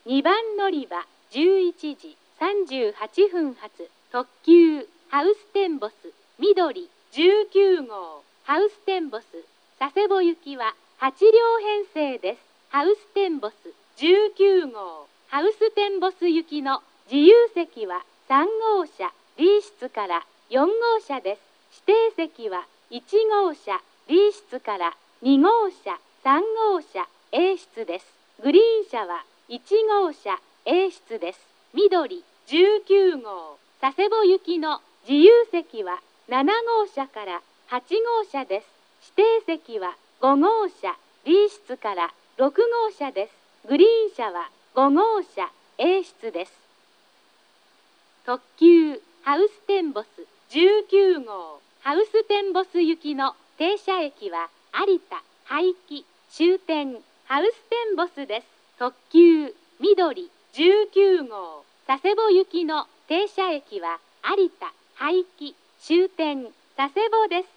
2番乗り場11時38分発特急ハウステンボス緑19号ハウステンボス佐世保行きは8両編成です。ハウステンボス19号ハウステンボス行きの自由席は3号車 B 室から4号車です。指定席は1号車 B 室から2号車3号車 A 室です。グリーン車は1号車 A 室です。緑19号佐世保行きの自由席は7号車から8号車です。指定席は5号車 B 室から6号車です。グリーン車は5号車 A 室です。特急ハウステンボス19号ハウステンボス行きの停車駅は有田廃棄終点ハウステンボスです。特急緑19号佐世保行きの停車駅は有田廃棄終点佐世保です。